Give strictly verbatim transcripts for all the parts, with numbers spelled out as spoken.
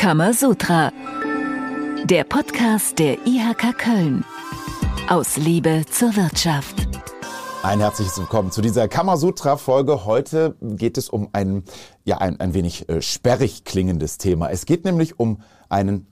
Kamasutra, der Podcast der I H K Köln. Aus Liebe zur Wirtschaft. Ein herzliches Willkommen zu dieser Kamasutra-Folge. Heute geht es um ein, ja, ein, ein wenig äh, sperrig klingendes Thema. Es geht nämlich um einen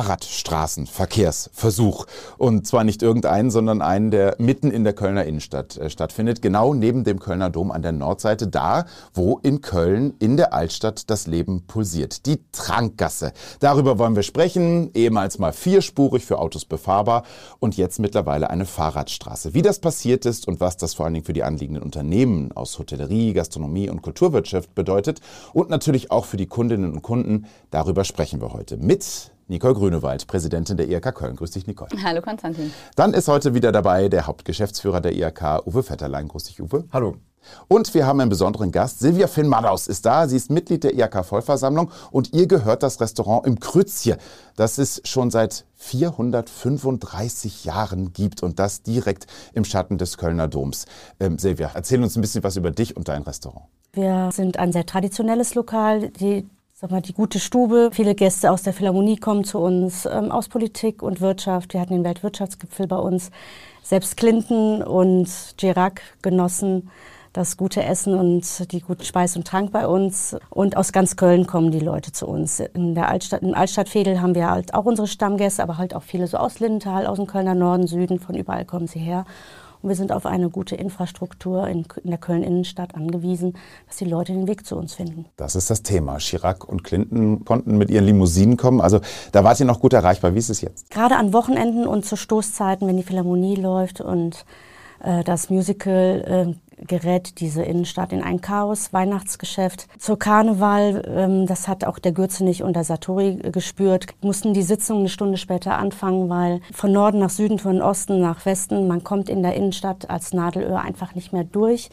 Fahrradstraßenverkehrsversuch. Und zwar nicht irgendeinen, sondern einen, der mitten in der Kölner Innenstadt äh, stattfindet. Genau neben dem Kölner Dom an der Nordseite, da, wo in Köln, in der Altstadt, das Leben pulsiert. Die Trankgasse. Darüber wollen wir sprechen. Ehemals mal vierspurig für Autos befahrbar und jetzt mittlerweile eine Fahrradstraße. Wie das passiert ist und was das vor allen Dingen für die anliegenden Unternehmen aus Hotellerie, Gastronomie und Kulturwirtschaft bedeutet und natürlich auch für die Kundinnen und Kunden, darüber sprechen wir heute mit Nicole Grünewald, Präsidentin der I H K Köln. Grüß dich, Nicole. Hallo, Konstantin. Dann ist heute wieder dabei der Hauptgeschäftsführer der I H K, Uwe Vetterlein. Grüß dich, Uwe. Hallo. Und wir haben einen besonderen Gast. Silvia Finn-Madaus ist da. Sie ist Mitglied der I H K-Vollversammlung und ihr gehört das Restaurant im Krützje, das es schon seit vierhundertfünfunddreißig Jahren gibt und das direkt im Schatten des Kölner Doms. Ähm, Silvia, erzähl uns ein bisschen was über dich und dein Restaurant. Wir sind ein sehr traditionelles Lokal, die Sag mal, die gute Stube. Viele Gäste aus der Philharmonie kommen zu uns, ähm, aus Politik und Wirtschaft. Wir hatten den Weltwirtschaftsgipfel bei uns. Selbst Clinton und Chirac genossen das gute Essen und die gute Speis und Trank bei uns. Und aus ganz Köln kommen die Leute zu uns. In der Altstadt, in Altstadtvedel haben wir halt auch unsere Stammgäste, aber halt auch viele so aus Lindenthal, aus dem Kölner Norden, Süden, von überall kommen sie her. Und wir sind auf eine gute Infrastruktur in, in der Köln-Innenstadt angewiesen, dass die Leute den Weg zu uns finden. Das ist das Thema. Chirac und Clinton konnten mit ihren Limousinen kommen. Also da wart ihr noch gut erreichbar. Wie ist es jetzt? Gerade an Wochenenden und zu Stoßzeiten, wenn die Philharmonie läuft und äh, das Musical äh, gerät diese Innenstadt in ein Chaos, Weihnachtsgeschäft. Zur Karneval, ähm, das hat auch der Gürzenich und der Sartori gespürt, mussten die Sitzungen eine Stunde später anfangen, weil von Norden nach Süden, von Osten nach Westen, man kommt in der Innenstadt als Nadelöhr einfach nicht mehr durch.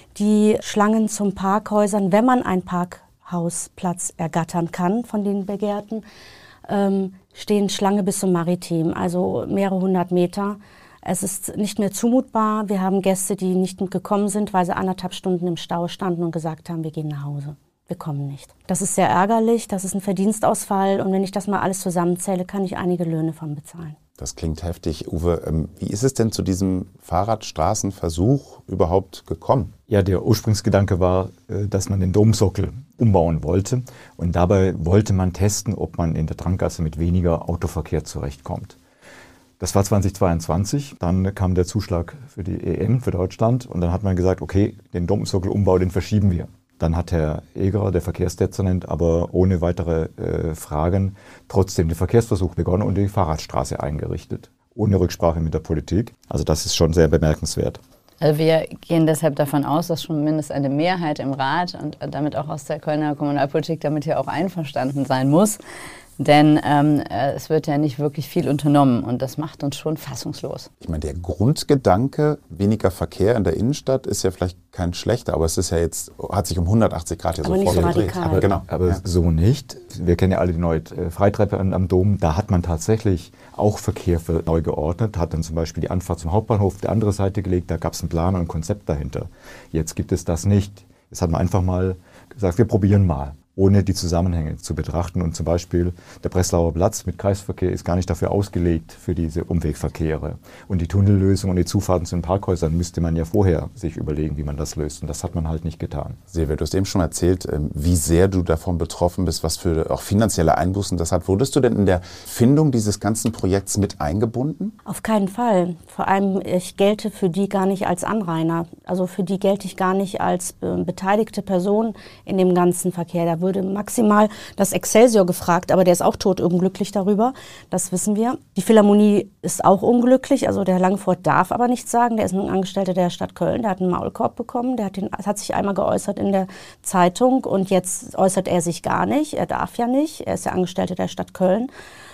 Die Schlangen zum Parkhäusern, wenn man einen Parkhausplatz ergattern kann von den Begehrten, ähm, stehen Schlange bis zum Maritim, also mehrere hundert Meter. Es ist nicht mehr zumutbar. Wir haben Gäste, die nicht gekommen sind, weil sie anderthalb Stunden im Stau standen und gesagt haben, wir gehen nach Hause. Wir kommen nicht. Das ist sehr ärgerlich, das ist ein Verdienstausfall und wenn ich das mal alles zusammenzähle, kann ich einige Löhne von bezahlen. Das klingt heftig. Uwe, wie ist es denn zu diesem Fahrradstraßenversuch überhaupt gekommen? Ja, der Ursprungsgedanke war, dass man den Domsockel umbauen wollte und dabei wollte man testen, ob man in der Trankgasse mit weniger Autoverkehr zurechtkommt. Das war zweitausendzweiundzwanzig, dann kam der Zuschlag für die E M, für Deutschland und dann hat man gesagt, okay, den Domsockelumbau, den verschieben wir. Dann hat Herr Egerer, der Verkehrsdezernent, aber ohne weitere äh, Fragen trotzdem den Verkehrsversuch begonnen und die Fahrradstraße eingerichtet, ohne Rücksprache mit der Politik. Also das ist schon sehr bemerkenswert. Also wir gehen deshalb davon aus, dass schon mindestens eine Mehrheit im Rat und damit auch aus der Kölner Kommunalpolitik damit hier auch einverstanden sein muss. Denn ähm, es wird ja nicht wirklich viel unternommen und das macht uns schon fassungslos. Ich meine, der Grundgedanke, weniger Verkehr in der Innenstadt, ist ja vielleicht kein schlechter, aber es ist ja jetzt, hat sich um hundertachtzig Grad hier aber sofort nicht so gedreht. radikal. Aber, genau. aber ja. so nicht. Wir kennen ja alle die neue Freitreppe am Dom. Da hat man tatsächlich auch Verkehr für neu geordnet, hat dann zum Beispiel die Anfahrt zum Hauptbahnhof auf die andere Seite gelegt. Da gab es einen Plan und ein Konzept dahinter. Jetzt gibt es das nicht. Jetzt hat man einfach mal gesagt, wir probieren mal, ohne die Zusammenhänge zu betrachten. Und zum Beispiel der Breslauer Platz mit Kreisverkehr ist gar nicht dafür ausgelegt, für diese Umwegverkehre. Und die Tunnellösung und die Zufahrten zu den Parkhäusern müsste man ja vorher sich überlegen, wie man das löst. Und das hat man halt nicht getan. Silvia, du hast eben schon erzählt, wie sehr du davon betroffen bist, was für auch finanzielle Einbußen das hat. Wurdest du denn in der Findung dieses ganzen Projekts mit eingebunden? Auf keinen Fall. Vor allem, ich gelte für die gar nicht als Anrainer. Also für die gelte ich gar nicht als äh, beteiligte Person in dem ganzen Verkehr. Da würde maximal das Excelsior gefragt, aber der ist auch totunglücklich darüber, das wissen wir. Die Philharmonie ist auch unglücklich, also der Herr Langford darf aber nichts sagen, der ist ein Angestellter der Stadt Köln, der hat einen Maulkorb bekommen, der hat, den, hat sich einmal geäußert in der Zeitung und jetzt äußert er sich gar nicht, er darf ja nicht, er ist der Angestellte der Stadt Köln.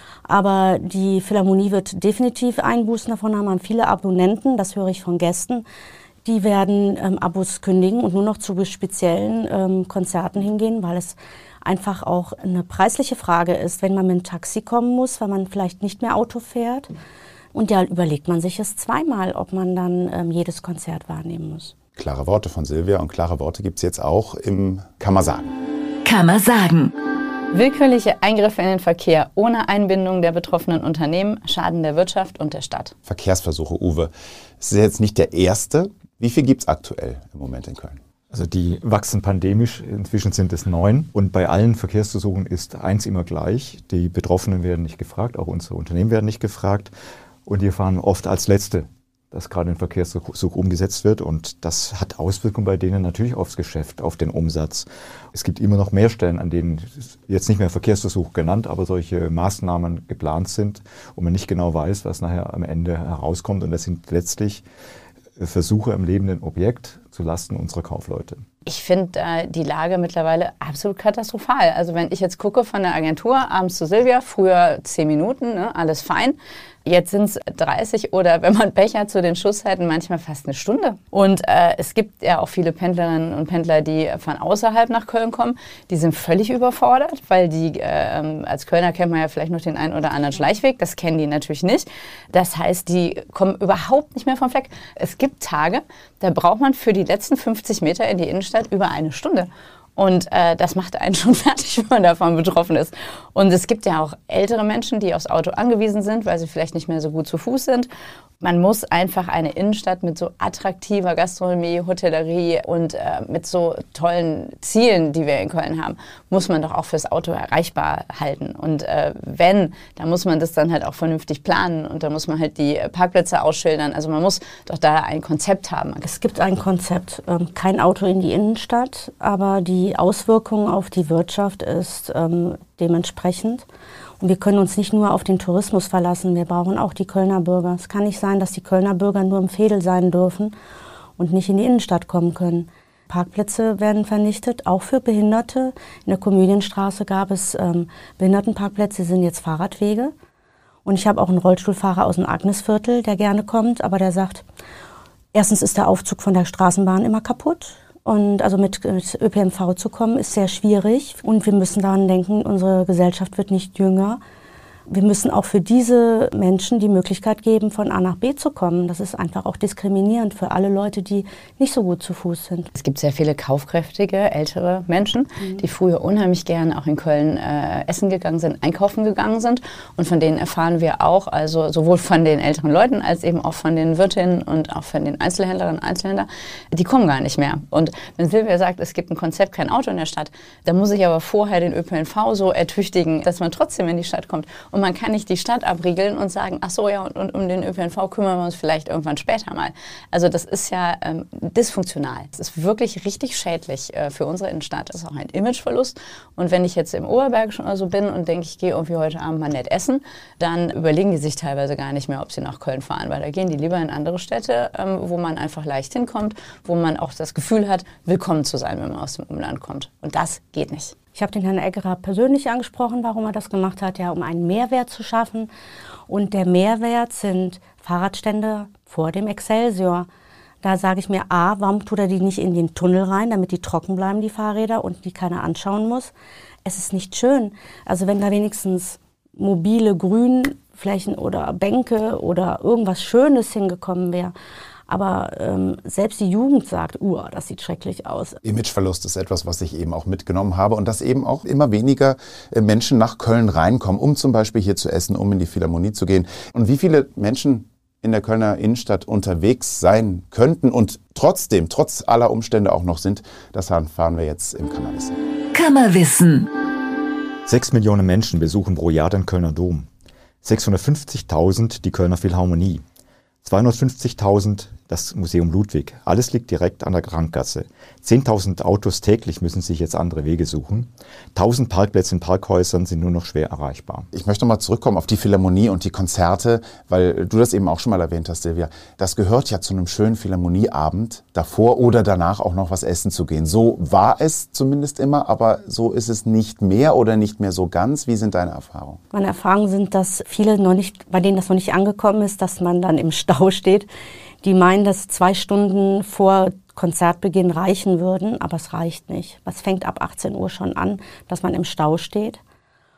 Aber die Philharmonie wird definitiv Einbußen davon haben, haben viele Abonnenten, das höre ich von Gästen. Die werden ähm, Abos kündigen und nur noch zu speziellen ähm, Konzerten hingehen, weil es einfach auch eine preisliche Frage ist, wenn man mit dem Taxi kommen muss, weil man vielleicht nicht mehr Auto fährt. Und ja, überlegt man sich es zweimal, ob man dann ähm, jedes Konzert wahrnehmen muss. Klare Worte von Silvia und klare Worte gibt es jetzt auch im Kann man sagen. Kann man sagen. Willkürliche Eingriffe in den Verkehr ohne Einbindung der betroffenen Unternehmen schaden der Wirtschaft und der Stadt. Verkehrsversuche, Uwe. Es ist jetzt nicht der erste. Wie viel gibt es aktuell im Moment in Köln? Also die wachsen pandemisch, inzwischen sind es neun. Und bei allen Verkehrsversuchen ist eins immer gleich. Die Betroffenen werden nicht gefragt, auch unsere Unternehmen werden nicht gefragt. Und die fahren oft als Letzte, dass gerade ein Verkehrsversuch umgesetzt wird. Und das hat Auswirkungen bei denen natürlich aufs Geschäft, auf den Umsatz. Es gibt immer noch mehr Stellen, an denen jetzt nicht mehr Verkehrsversuch genannt, aber solche Maßnahmen geplant sind und man nicht genau weiß, was nachher am Ende herauskommt. Und das sind letztlich Versuche am lebenden Objekt zulasten unserer Kaufleute. Ich finde äh, die Lage mittlerweile absolut katastrophal. Also wenn ich jetzt gucke von der Agentur abends zu Silvia, früher zehn Minuten, ne, alles fein. Jetzt sind es dreißig oder wenn man Pech hat zu den Schusszeiten manchmal fast eine Stunde. Und äh, es gibt ja auch viele Pendlerinnen und Pendler, die von außerhalb nach Köln kommen. Die sind völlig überfordert, weil die äh, als Kölner kennt man ja vielleicht noch den einen oder anderen Schleichweg. Das kennen die natürlich nicht. Das heißt, die kommen überhaupt nicht mehr vom Fleck. Es gibt Tage, da braucht man für die letzten fünfzig Meter in die Innenstadt über eine Stunde. Und äh, das macht einen schon fertig, wenn man davon betroffen ist. Und es gibt ja auch ältere Menschen, die aufs Auto angewiesen sind, weil sie vielleicht nicht mehr so gut zu Fuß sind. Man muss einfach eine Innenstadt mit so attraktiver Gastronomie, Hotellerie und äh, mit so tollen Zielen, die wir in Köln haben, muss man doch auch fürs Auto erreichbar halten. Und äh, wenn, dann muss man das dann halt auch vernünftig planen und da muss man halt die Parkplätze ausschildern. Also man muss doch da ein Konzept haben. Es gibt ein Konzept, ähm, kein Auto in die Innenstadt, aber die Auswirkung auf die Wirtschaft ist ähm, dementsprechend. Und wir können uns nicht nur auf den Tourismus verlassen, wir brauchen auch die Kölner Bürger. Es kann nicht sein, dass die Kölner Bürger nur im Veedel sein dürfen und nicht in die Innenstadt kommen können. Parkplätze werden vernichtet, auch für Behinderte. In der Komödienstraße gab es ähm, Behindertenparkplätze, sind jetzt Fahrradwege. Und ich habe auch einen Rollstuhlfahrer aus dem Agnesviertel, der gerne kommt, aber der sagt, erstens ist der Aufzug von der Straßenbahn immer kaputt. Und also mit, mit Ö P N V zu kommen, ist sehr schwierig. Und wir müssen daran denken, unsere Gesellschaft wird nicht jünger. Wir müssen auch für diese Menschen die Möglichkeit geben, von A nach B zu kommen. Das ist einfach auch diskriminierend für alle Leute, die nicht so gut zu Fuß sind. Es gibt sehr viele kaufkräftige, ältere Menschen, mhm. die früher unheimlich gerne auch in Köln äh, essen gegangen sind, einkaufen gegangen sind. Und von denen erfahren wir auch, also sowohl von den älteren Leuten als eben auch von den Wirtinnen und auch von den Einzelhändlerinnen und Einzelhändlern, die kommen gar nicht mehr. Und wenn Silvia sagt, es gibt ein Konzept, kein Auto in der Stadt, dann muss ich aber vorher den Ö P N V so ertüchtigen, dass man trotzdem in die Stadt kommt. Und man kann nicht die Stadt abriegeln und sagen, ach so, ja, und, und um den Ö P N V kümmern wir uns vielleicht irgendwann später mal. Also das ist ja ähm, dysfunktional. Es ist wirklich richtig schädlich äh, für unsere Innenstadt. Das ist auch ein Imageverlust. Und wenn ich jetzt im Oberberg schon so bin und denke, ich gehe irgendwie heute Abend mal nett essen, dann überlegen die sich teilweise gar nicht mehr, ob sie nach Köln fahren, weil da gehen die lieber in andere Städte, ähm, wo man einfach leicht hinkommt, wo man auch das Gefühl hat, willkommen zu sein, wenn man aus dem Umland kommt. Und das geht nicht. Ich habe den Herrn Eggerer persönlich angesprochen, warum er das gemacht hat, ja, um einen Mehrwert zu schaffen. Und der Mehrwert sind Fahrradstände vor dem Excelsior. Da sage ich mir, a, warum tut er die nicht in den Tunnel rein, damit die trocken bleiben, die Fahrräder, und die keiner anschauen muss. Es ist nicht schön. Also wenn da wenigstens mobile Grünflächen oder Bänke oder irgendwas Schönes hingekommen wäre. Aber ähm, selbst die Jugend sagt, uh, das sieht schrecklich aus. Imageverlust ist etwas, was ich eben auch mitgenommen habe und dass eben auch immer weniger Menschen nach Köln reinkommen, um zum Beispiel hier zu essen, um in die Philharmonie zu gehen. Und wie viele Menschen in der Kölner Innenstadt unterwegs sein könnten und trotzdem, trotz aller Umstände auch noch sind, das erfahren wir jetzt im Kammerwissen. Kammerwissen. Sechs Millionen Menschen besuchen pro Jahr den Kölner Dom. sechshundertfünfzigtausend die Kölner Philharmonie. zweihundertfünfzigtausend das Museum Ludwig. Alles liegt direkt an der Krankgasse. zehntausend Autos täglich müssen sich jetzt andere Wege suchen. tausend Parkplätze in Parkhäusern sind nur noch schwer erreichbar. Ich möchte mal zurückkommen auf die Philharmonie und die Konzerte, weil du das eben auch schon mal erwähnt hast, Silvia. Das gehört ja zu einem schönen Philharmonieabend, davor oder danach auch noch was essen zu gehen. So war es zumindest immer, aber so ist es nicht mehr oder nicht mehr so ganz. Wie sind deine Erfahrungen? Meine Erfahrungen sind, dass viele noch nicht, bei denen das noch nicht angekommen ist, dass man dann im Stau steht. Die meinen, dass zwei Stunden vor Konzertbeginn reichen würden, aber es reicht nicht. Es fängt ab achtzehn Uhr schon an, dass man im Stau steht.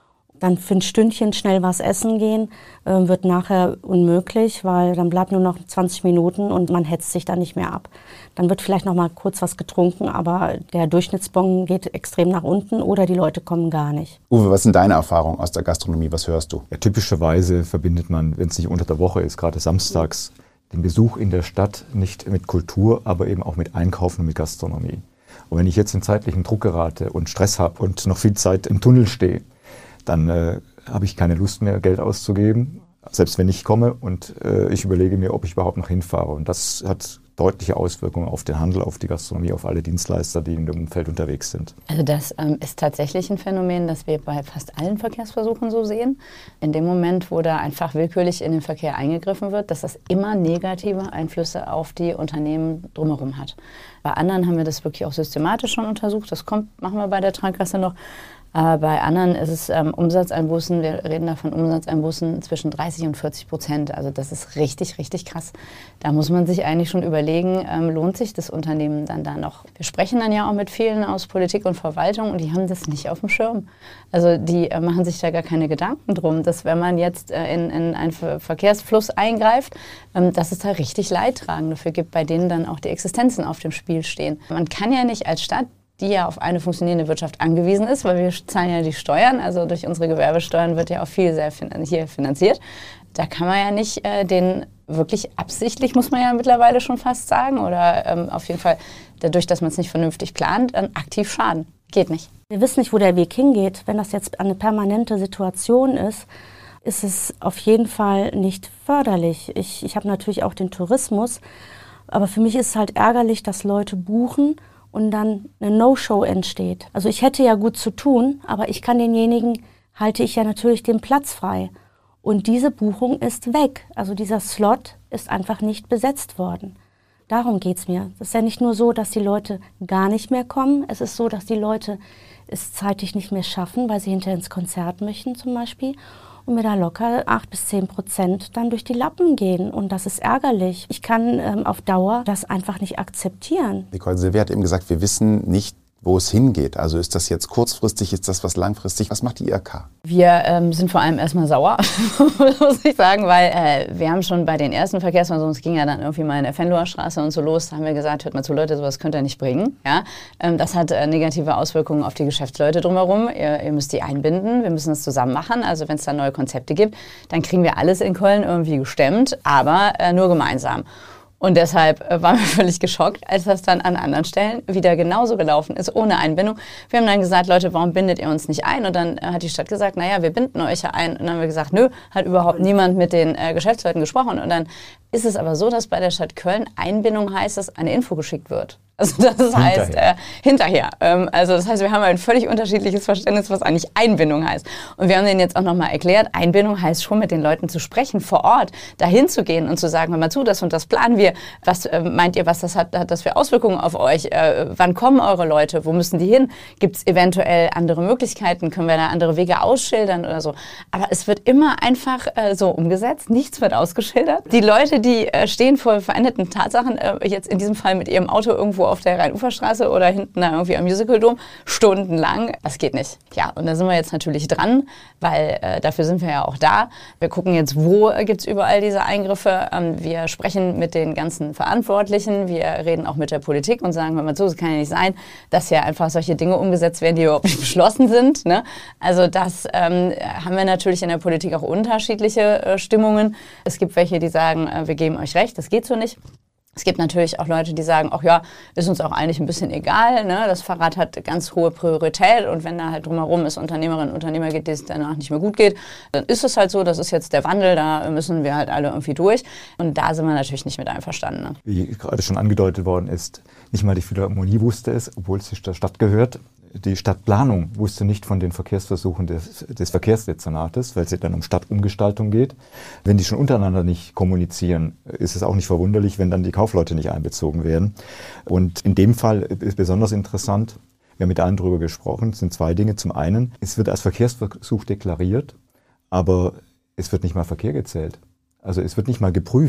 dann für ein Stündchen schnell was essen gehen, äh, wird nachher unmöglich, weil dann bleibt nur noch zwanzig Minuten und man hetzt sich dann nicht mehr ab. Dann wird vielleicht noch mal kurz was getrunken, aber der Durchschnittsbon geht extrem nach unten oder die Leute kommen gar nicht. Uwe, was sind deine Erfahrungen aus der Gastronomie? Was hörst du? Ja, typischerweise verbindet man, wenn es nicht unter der Woche ist, gerade samstags, den Besuch in der Stadt nicht mit Kultur, aber eben auch mit Einkaufen und mit Gastronomie. Und wenn ich jetzt in zeitlichen Druck gerate und Stress habe und noch viel Zeit im Tunnel stehe, dann äh, habe ich keine Lust mehr, Geld auszugeben, selbst wenn ich komme und äh, ich überlege mir, ob ich überhaupt noch hinfahre. Und das hat deutliche Auswirkungen auf den Handel, auf die Gastronomie, auf alle Dienstleister, die in dem Umfeld unterwegs sind. Also das ähm, ist tatsächlich ein Phänomen, das wir bei fast allen Verkehrsversuchen so sehen. In dem Moment, wo da einfach willkürlich in den Verkehr eingegriffen wird, dass das immer negative Einflüsse auf die Unternehmen drumherum hat. Bei anderen haben wir das wirklich auch systematisch schon untersucht. Das kommt, machen wir bei der Trankgasse noch. Äh, bei anderen ist es ähm, Umsatzeinbußen, wir reden da von Umsatzeinbußen zwischen dreißig und vierzig Prozent. Also das ist richtig, richtig krass. Da muss man sich eigentlich schon überlegen, ähm, lohnt sich das Unternehmen dann da noch? Wir sprechen dann ja auch mit vielen aus Politik und Verwaltung und die haben das nicht auf dem Schirm. Also die äh, machen sich da gar keine Gedanken drum, dass wenn man jetzt äh, in, in einen Ver- Verkehrsfluss eingreift, ähm, dass es da richtig Leidtragende für gibt, bei denen dann auch die Existenzen auf dem Spiel stehen. Man kann ja nicht als Stadt, die ja auf eine funktionierende Wirtschaft angewiesen ist, weil wir zahlen ja die Steuern, also durch unsere Gewerbesteuern wird ja auch viel sehr fin- hier finanziert. Da kann man ja nicht äh, den wirklich absichtlich, muss man ja mittlerweile schon fast sagen, oder ähm, auf jeden Fall dadurch, dass man es nicht vernünftig plant, äh, aktiv schaden. Geht nicht. Wir wissen nicht, wo der Weg hingeht. Wenn das jetzt eine permanente Situation ist, ist es auf jeden Fall nicht förderlich. Ich, ich habe natürlich auch den Tourismus, aber für mich ist es halt ärgerlich, dass Leute buchen und dann eine No-Show entsteht. Also ich hätte ja gut zu tun, aber ich kann denjenigen, halte ich ja natürlich den Platz frei. Und diese Buchung ist weg. Also dieser Slot ist einfach nicht besetzt worden. Darum geht's mir. Es ist ja nicht nur so, dass die Leute gar nicht mehr kommen. Es ist so, dass die Leute es zeitlich nicht mehr schaffen, weil sie hinterher ins Konzert möchten zum Beispiel. Und mir da locker acht bis zehn Prozent dann durch die Lappen gehen. Und das ist ärgerlich. Ich kann ähm, auf Dauer das einfach nicht akzeptieren. Nicole Silvia hat eben gesagt, wir wissen nicht, wo es hingeht. Also ist das jetzt kurzfristig, ist das was langfristig? Was macht die I H K? Wir ähm, sind vor allem erstmal sauer, muss ich sagen, weil äh, wir haben schon bei den ersten Verkehrsversuchen, es ging ja dann irgendwie mal in der Venloer Straße und so los, da haben wir gesagt, hört mal zu Leute, sowas könnt ihr nicht bringen. Ja? Ähm, das hat äh, negative Auswirkungen auf die Geschäftsleute drumherum. Ihr, ihr müsst die einbinden, wir müssen das zusammen machen. Also wenn es da neue Konzepte gibt, dann kriegen wir alles in Köln irgendwie gestemmt, aber äh, nur gemeinsam. Und deshalb äh, waren wir völlig geschockt, als das dann an anderen Stellen wieder genauso gelaufen ist, ohne Einbindung. Wir haben dann gesagt, Leute, warum bindet ihr uns nicht ein? Und dann äh, hat die Stadt gesagt, naja, wir binden euch ja ein. Und dann haben wir gesagt, nö, hat überhaupt niemand mit den äh, Geschäftsleuten gesprochen. Und dann ist es aber so, dass bei der Stadt Köln Einbindung heißt, dass eine Info geschickt wird. Also das heißt hinterher. Äh, hinterher. Ähm, also das heißt, wir haben ein völlig unterschiedliches Verständnis, was eigentlich Einbindung heißt. Und wir haben denen jetzt auch nochmal erklärt, Einbindung heißt schon, mit den Leuten zu sprechen, vor Ort, dahin zu gehen und zu sagen, hör mal zu, das und das planen wir. Was äh, meint ihr, was das hat, hat das für Auswirkungen auf euch? Äh, wann kommen eure Leute? Wo müssen die hin? Gibt es eventuell andere Möglichkeiten? Können wir da andere Wege ausschildern oder so? Aber es wird immer einfach äh, so umgesetzt. Nichts wird ausgeschildert. Die Leute, die äh, stehen vor veränderten Tatsachen, äh, jetzt in diesem Fall mit ihrem Auto irgendwo auf der Rhein-Ufer-Straße oder hinten da irgendwie am Musical-Dom, stundenlang. Das geht nicht. Ja, und da sind wir jetzt natürlich dran, weil äh, dafür sind wir ja auch da. Wir gucken jetzt, wo äh, gibt es überall diese Eingriffe. Ähm, wir sprechen mit den ganzen Verantwortlichen. Wir reden auch mit der Politik und sagen, hör mal zu, es kann ja nicht sein, dass hier einfach solche Dinge umgesetzt werden, die überhaupt nicht beschlossen sind. Ne? Also das ähm, haben wir natürlich in der Politik auch unterschiedliche äh, Stimmungen. Es gibt welche, die sagen, äh, wir geben euch recht, das geht so nicht. Es gibt natürlich auch Leute, die sagen, ach ja, ist uns auch eigentlich ein bisschen egal, ne? Das Fahrrad hat ganz hohe Priorität und wenn da halt drumherum es Unternehmerinnen und Unternehmer gibt, denen es danach nicht mehr gut geht, dann ist es halt so, das ist jetzt der Wandel, da müssen wir halt alle irgendwie durch und da sind wir natürlich nicht mit einverstanden. Ne? Wie gerade schon angedeutet worden ist, nicht mal die Philharmonie wusste es, obwohl es der Stadt gehört. Die Stadtplanung wusste nicht von den Verkehrsversuchen des, des Verkehrsdezernates, weil es dann um Stadtumgestaltung geht. Wenn die schon untereinander nicht kommunizieren, ist es auch nicht verwunderlich, wenn dann die Kaufleute nicht einbezogen werden. Und in dem Fall ist besonders interessant, wir haben mit allen darüber gesprochen, es sind zwei Dinge. Zum einen, es wird als Verkehrsversuch deklariert, aber es wird nicht mal Verkehr gezählt. Also es wird nicht mal geprüft,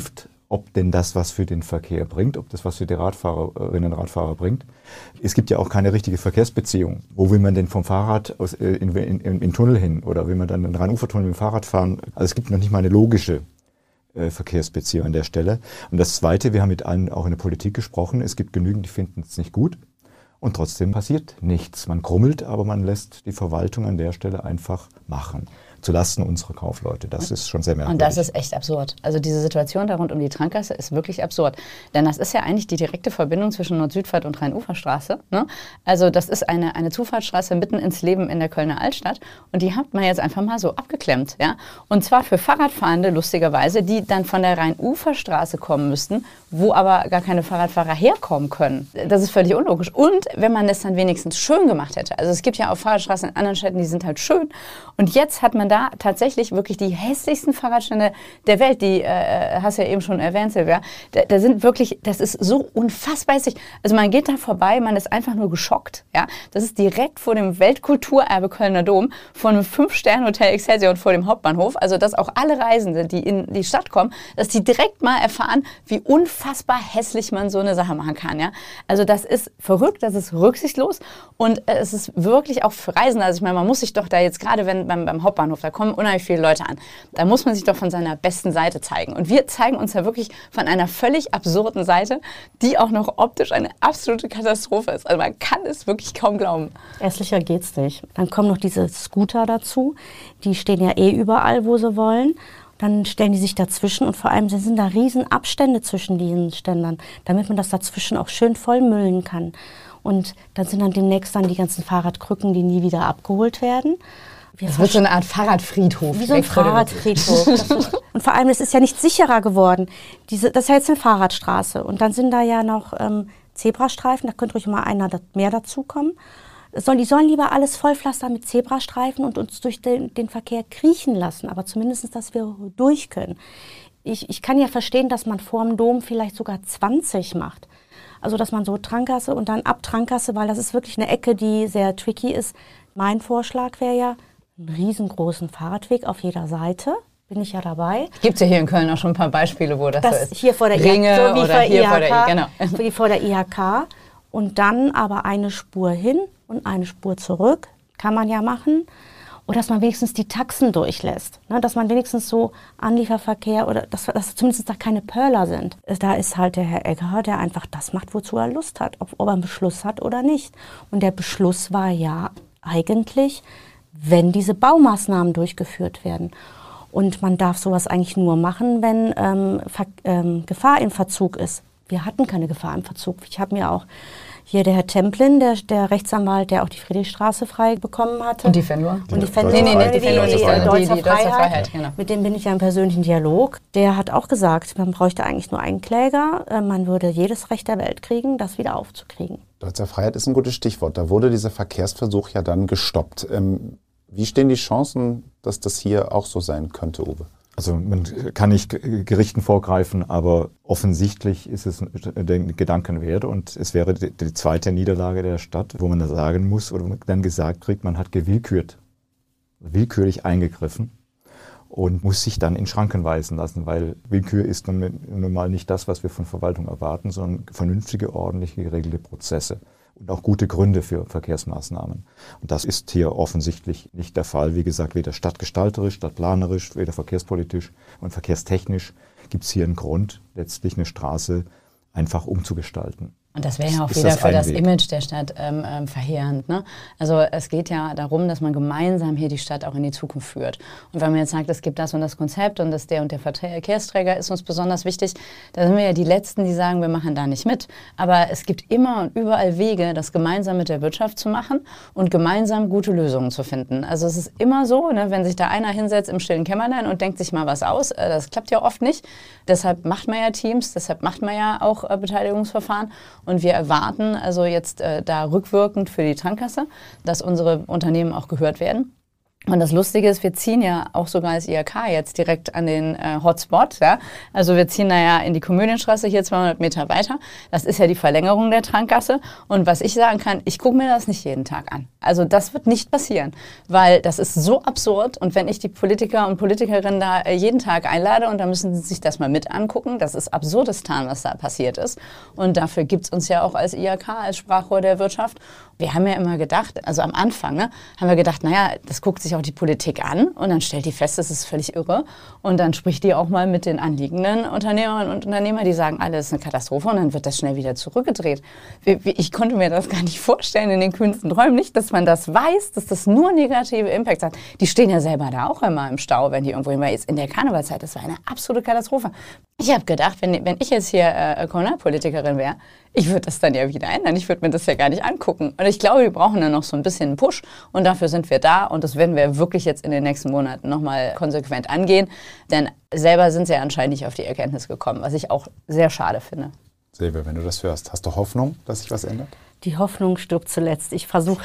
ob denn das was für den Verkehr bringt, ob das was für die Radfahrerinnen und Radfahrer bringt. Es gibt ja auch keine richtige Verkehrsbeziehung. Wo will man denn vom Fahrrad aus, äh, in, in, in, in Tunnel hin oder will man dann den Rhein-Ufer-Tunnel mit dem Fahrrad fahren? Also es gibt noch nicht mal eine logische äh, Verkehrsbeziehung an der Stelle. Und das Zweite, wir haben mit allen auch in der Politik gesprochen, es gibt genügend, die finden es nicht gut. Und trotzdem passiert nichts. Man krummelt, aber man lässt die Verwaltung an der Stelle einfach machen. Zulasten unserer Kaufleute. Das ist schon sehr merkwürdig. Und das ist echt absurd. Also diese Situation da rund um die Trankgasse ist wirklich absurd. Denn das ist ja eigentlich die direkte Verbindung zwischen Nord-Süd-Fahrt und Rhein-Ufer-Straße. Ne? Also das ist eine, eine Zufahrtsstraße mitten ins Leben in der Kölner Altstadt. Und die hat man jetzt einfach mal so abgeklemmt. Ja? Und zwar für Fahrradfahrende, lustigerweise, die dann von der Rhein-Ufer-Straße kommen müssten, wo aber gar keine Fahrradfahrer herkommen können. Das ist völlig unlogisch. Und wenn man das dann wenigstens schön gemacht hätte. Also es gibt ja auch Fahrradstraßen in anderen Städten, die sind halt schön. Und jetzt hat man da tatsächlich wirklich die hässlichsten Fahrradstände der Welt, die äh, hast du ja eben schon erwähnt, Silvia. Da, da sind wirklich, das ist so unfassbar hässlich. Also man geht da vorbei, man ist einfach nur geschockt. Ja? Das ist direkt vor dem Weltkulturerbe Kölner Dom, vor einem Fünf-Sterne-Hotel Excelsior und vor dem Hauptbahnhof. Also dass auch alle Reisende, die in die Stadt kommen, dass die direkt mal erfahren, wie unfassbar hässlich man so eine Sache machen kann. Ja? Also das ist verrückt, das ist rücksichtslos und äh, es ist wirklich auch für Reisende. Also ich meine, man muss sich doch da jetzt gerade, wenn beim, beim Hauptbahnhof, da kommen unheimlich viele Leute an. Da muss man sich doch von seiner besten Seite zeigen. Und wir zeigen uns ja wirklich von einer völlig absurden Seite, die auch noch optisch eine absolute Katastrophe ist. Also man kann es wirklich kaum glauben. Hässlicher geht's nicht. Dann kommen noch diese Scooter dazu. Die stehen ja eh überall, wo sie wollen. Dann stellen die sich dazwischen und vor allem sind da riesen Abstände zwischen diesen Ständern, damit man das dazwischen auch schön vollmüllen kann. Und dann sind dann demnächst dann die ganzen Fahrradkrücken, die nie wieder abgeholt werden. Wir das wird so eine Art Fahrradfriedhof. Wie so ein Fahrradfriedhof. Ist, und vor allem, es ist ja nicht sicherer geworden. Diese, das ist ja jetzt eine Fahrradstraße. Und dann sind da ja noch ähm, Zebrastreifen. Da könnte ruhig mal einer mehr dazukommen. Soll, die sollen lieber alles vollpflastern mit Zebrastreifen und uns durch den, den Verkehr kriechen lassen. Aber zumindest, dass wir durch können. Ich, ich kann ja verstehen, dass man vor dem Dom vielleicht sogar zwanzig macht. Also, dass man so Trankgasse und dann ab Trankgasse, weil das ist wirklich eine Ecke, die sehr tricky ist. Mein Vorschlag wäre ja, einen riesengroßen Fahrradweg auf jeder Seite, bin ich ja dabei. Gibt es ja hier in Köln auch schon ein paar Beispiele, wo das, das so ist. Hier vor der Ringe I H K, so wie oder vor hier I H K, vor der I H K, genau. Wie vor der I H K. Und dann aber eine Spur hin und eine Spur zurück, kann man ja machen. Oder dass man wenigstens die Taxen durchlässt. Ne? Dass man wenigstens so Anlieferverkehr oder dass, dass zumindest da keine Pöller sind. Da ist halt der Herr Egger, der einfach das macht, wozu er Lust hat. Ob, ob er einen Beschluss hat oder nicht. Und der Beschluss war ja eigentlich, wenn diese Baumaßnahmen durchgeführt werden. Und man darf sowas eigentlich nur machen, wenn ähm, Ver ähm, Gefahr im Verzug ist. Wir hatten keine Gefahr im Verzug. Ich habe mir auch hier der Herr Templin, der, der Rechtsanwalt, der auch die Friedrichstraße frei bekommen hatte. Und die Fenlohr? Und die Fenlohr. Nee, nee, nee, die Fenlohr, die, die, die, die, Deutsche die Deutsche Freiheit. Freiheit, genau. Mit dem bin ich ja im persönlichen Dialog. Der hat auch gesagt, man bräuchte eigentlich nur einen Kläger. Man würde jedes Recht der Welt kriegen, das wieder aufzukriegen. Deutsche Freiheit ist ein gutes Stichwort. Da wurde dieser Verkehrsversuch ja dann gestoppt. Ähm, wie stehen die Chancen, dass das hier auch so sein könnte, Uwe? Also man kann nicht Gerichten vorgreifen, aber offensichtlich ist es den Gedanken wert und es wäre die, die zweite Niederlage der Stadt, wo man sagen muss oder dann gesagt kriegt, man hat gewillkürt, willkürlich eingegriffen und muss sich dann in Schranken weisen lassen, weil Willkür ist nun, nun mal nicht das, was wir von Verwaltung erwarten, sondern vernünftige, ordentliche, geregelte Prozesse. Und auch gute Gründe für Verkehrsmaßnahmen. Und das ist hier offensichtlich nicht der Fall. Wie gesagt, weder stadtgestalterisch, stadtplanerisch, weder verkehrspolitisch und verkehrstechnisch gibt es hier einen Grund, letztlich eine Straße einfach umzugestalten. Und das wäre ja auch Ist wieder das für das ein Weg? Image der Stadt ähm, ähm, verheerend. Ne? Also es geht ja darum, dass man gemeinsam hier die Stadt auch in die Zukunft führt. Und wenn man jetzt sagt, es gibt das und das Konzept und das der und der Verkehrsträger ist uns besonders wichtig, da sind wir ja die Letzten, die sagen, wir machen da nicht mit. Aber es gibt immer und überall Wege, das gemeinsam mit der Wirtschaft zu machen und gemeinsam gute Lösungen zu finden. Also es ist immer so, ne, wenn sich da einer hinsetzt im stillen Kämmerlein und denkt sich mal was aus, äh, das klappt ja oft nicht. Deshalb macht man ja Teams, deshalb macht man ja auch äh, Beteiligungsverfahren. Und wir erwarten also jetzt äh, da rückwirkend für die Trankgasse, dass unsere Unternehmen auch gehört werden. Und das Lustige ist, wir ziehen ja auch sogar als I H K jetzt direkt an den äh, Hotspot. Ja? Also wir ziehen da ja in die Komödienstraße hier zweihundert Meter weiter. Das ist ja die Verlängerung der Trankgasse. Und was ich sagen kann, ich gucke mir das nicht jeden Tag an. Also das wird nicht passieren, weil das ist so absurd. Und wenn ich die Politiker und Politikerinnen da äh, jeden Tag einlade und da müssen sie sich das mal mit angucken, das ist Absurdistan, was da passiert ist. Und dafür gibt's uns ja auch als I H K, als Sprachrohr der Wirtschaft. Wir haben ja immer gedacht, also am Anfang, ne, haben wir gedacht, naja, das guckt sich auch die Politik an und dann stellt die fest, das ist völlig irre und dann spricht die auch mal mit den anliegenden Unternehmerinnen und Unternehmern, die sagen, alles ist eine Katastrophe und dann wird das schnell wieder zurückgedreht. Ich konnte mir das gar nicht vorstellen in den kühnsten Träumen, nicht, dass man das weiß, dass das nur negative Impacts hat. Die stehen ja selber da auch immer im Stau, wenn die irgendwo immer jetzt in der Karnevalszeit, das war eine absolute Katastrophe. Ich habe gedacht, wenn, wenn ich jetzt hier äh, Kommunalpolitikerin wäre, ich würde das dann ja wieder ändern. Ich würde mir das ja gar nicht angucken. Und ich glaube, wir brauchen dann noch so ein bisschen einen Push. Und dafür sind wir da. Und das werden wir wirklich jetzt in den nächsten Monaten nochmal konsequent angehen. Denn selber sind sie ja anscheinend nicht auf die Erkenntnis gekommen, was ich auch sehr schade finde. Silvia, wenn du das hörst, hast du Hoffnung, dass sich was ändert? Die Hoffnung stirbt zuletzt. Ich versuche,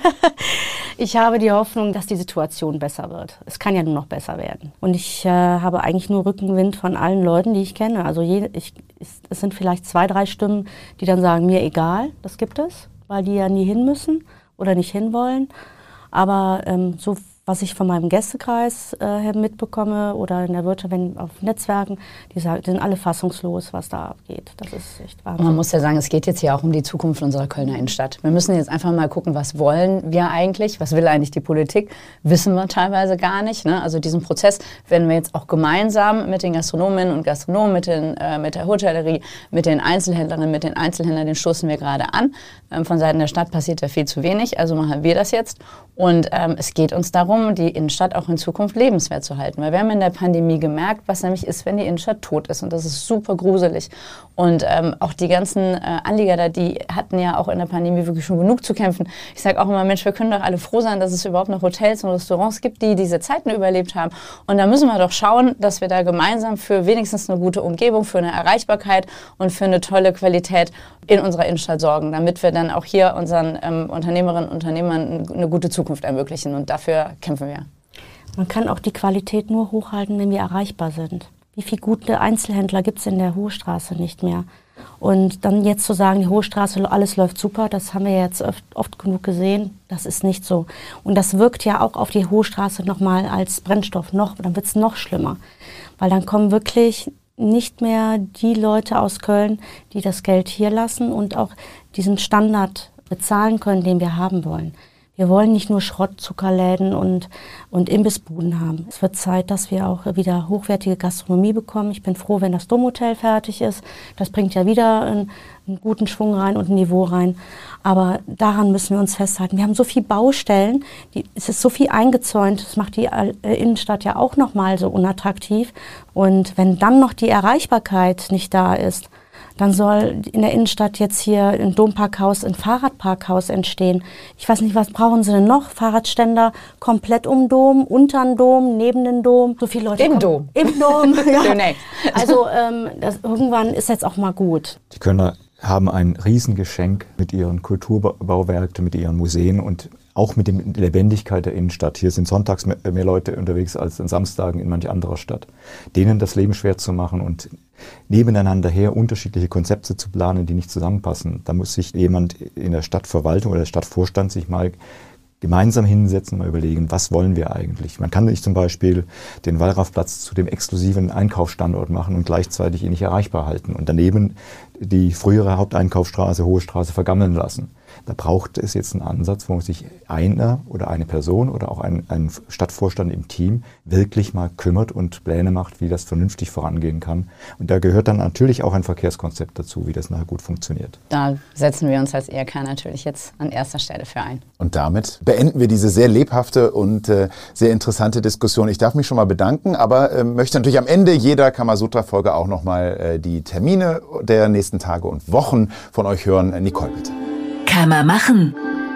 ich habe die Hoffnung, dass die Situation besser wird. Es kann ja nur noch besser werden. Und ich äh, habe eigentlich nur Rückenwind von allen Leuten, die ich kenne. Also je, ich, es sind vielleicht zwei, drei Stimmen, die dann sagen, mir egal, das gibt es, weil die ja nie hin müssen oder nicht hinwollen. Aber ähm, so was ich von meinem Gästekreis äh, mitbekomme oder in der Wirtschaft, wenn auf Netzwerken, die, sagen, die sind alle fassungslos, was da abgeht. Das ist echt Wahnsinn. Man muss ja sagen, es geht jetzt ja auch um die Zukunft unserer Kölner Innenstadt. Wir müssen jetzt einfach mal gucken, was wollen wir eigentlich, was will eigentlich die Politik, wissen wir teilweise gar nicht. Ne? Also diesen Prozess werden wir jetzt auch gemeinsam mit den Gastronominnen und Gastronomen, mit, den, äh, mit der Hotellerie, mit den Einzelhändlerinnen, mit den Einzelhändlern, den stoßen wir gerade an. Ähm, von Seiten der Stadt passiert da viel zu wenig, also machen wir das jetzt. Und ähm, es geht uns darum, die Innenstadt auch in Zukunft lebenswert zu halten. Weil wir haben in der Pandemie gemerkt, was nämlich ist, wenn die Innenstadt tot ist. Und das ist super gruselig. Und ähm, auch die ganzen äh, Anlieger da, die hatten ja auch in der Pandemie wirklich schon genug zu kämpfen. Ich sage auch immer, Mensch, wir können doch alle froh sein, dass es überhaupt noch Hotels und Restaurants gibt, die diese Zeiten überlebt haben. Und da müssen wir doch schauen, dass wir da gemeinsam für wenigstens eine gute Umgebung, für eine Erreichbarkeit und für eine tolle Qualität in unserer Innenstadt sorgen, damit wir dann auch hier unseren ähm, Unternehmerinnen und Unternehmern eine gute Zukunft ermöglichen. Und dafür kämpfen wir. Man kann auch die Qualität nur hochhalten, wenn wir erreichbar sind. Wie viele gute Einzelhändler gibt es in der Hochstraße nicht mehr? Und dann jetzt zu sagen, die Hochstraße, alles läuft super, das haben wir jetzt oft, oft genug gesehen, das ist nicht so. Und das wirkt ja auch auf die Hochstraße nochmal als Brennstoff, noch, dann wird es noch schlimmer. Weil dann kommen wirklich nicht mehr die Leute aus Köln, die das Geld hier lassen und auch diesen Standard bezahlen können, den wir haben wollen. Wir wollen nicht nur Schrottzuckerläden und, und Imbissbuden haben. Es wird Zeit, dass wir auch wieder hochwertige Gastronomie bekommen. Ich bin froh, wenn das Domhotel fertig ist. Das bringt ja wieder einen, einen guten Schwung rein und ein Niveau rein. Aber daran müssen wir uns festhalten. Wir haben so viele Baustellen, die, es ist so viel eingezäunt. Das macht die Innenstadt ja auch nochmal so unattraktiv. Und wenn dann noch die Erreichbarkeit nicht da ist, dann soll in der Innenstadt jetzt hier ein Domparkhaus, ein Fahrradparkhaus entstehen. Ich weiß nicht, was brauchen sie denn noch? Fahrradständer komplett um Dom, unter den Dom, neben den Dom. So viele Leute Im kommen. Dom. Im Dom, ja. Also ähm, das, irgendwann ist jetzt auch mal gut. Die Kölner haben ein Riesengeschenk mit ihren Kulturbauwerken, mit ihren Museen und auch mit der Lebendigkeit der Innenstadt. Hier sind sonntags mehr, mehr Leute unterwegs als an Samstagen in manch anderer Stadt. Denen das Leben schwer zu machen und nebeneinander her unterschiedliche Konzepte zu planen, die nicht zusammenpassen. Da muss sich jemand in der Stadtverwaltung oder der Stadtvorstand sich mal gemeinsam hinsetzen, mal überlegen, was wollen wir eigentlich. Man kann nicht zum Beispiel den Wallrafplatz zu dem exklusiven Einkaufsstandort machen und gleichzeitig ihn nicht erreichbar halten und daneben die frühere Haupteinkaufsstraße, Hohe Straße vergammeln lassen. Da braucht es jetzt einen Ansatz, wo sich einer oder eine Person oder auch ein, ein Stadtvorstand im Team wirklich mal kümmert und Pläne macht, wie das vernünftig vorangehen kann. Und da gehört dann natürlich auch ein Verkehrskonzept dazu, wie das nachher gut funktioniert. Da setzen wir uns als I H K natürlich jetzt an erster Stelle für ein. Und damit beenden wir diese sehr lebhafte und äh, sehr interessante Diskussion. Ich darf mich schon mal bedanken, aber äh, möchte natürlich am Ende jeder Kamasutra-Folge auch nochmal äh, die Termine der nächsten Tage und Wochen von euch hören. Nicole, bitte. Kann man machen.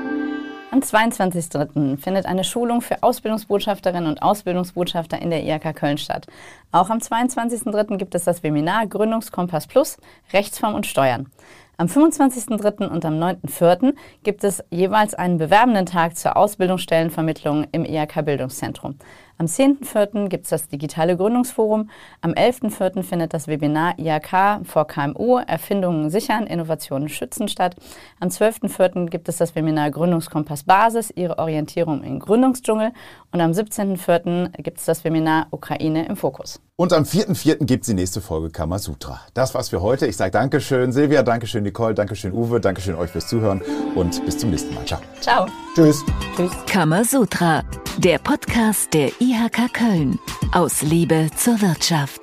Am zweiundzwanzigsten dritten findet eine Schulung für Ausbildungsbotschafterinnen und Ausbildungsbotschafter in der I H K Köln statt. Auch am zweiundzwanzigsten dritten gibt es das Webinar Gründungskompass Plus, Rechtsform und Steuern. Am fünfundzwanzigsten dritten und am neunten vierten gibt es jeweils einen bewerbenden Tag zur Ausbildungsstellenvermittlung im I H K-Bildungszentrum. Am zehnten vierten gibt es das digitale Gründungsforum. Am elften vierten findet das Webinar I H K vor K M U, Erfindungen sichern, Innovationen schützen statt. Am zwölften vierten gibt es das Webinar Gründungskompass Basis, Ihre Orientierung im Gründungsdschungel. Und am siebzehnten vierten gibt es das Webinar Ukraine im Fokus. Und am vierten vierten gibt es die nächste Folge Kamasutra. Das war's für heute. Ich sage Dankeschön Silvia, Dankeschön Nicole, Dankeschön Uwe, Dankeschön euch fürs Zuhören und bis zum nächsten Mal. Ciao. Ciao. Tschüss. Tschüss. Kamasutra, der Podcast der I H K Köln. Aus Liebe zur Wirtschaft.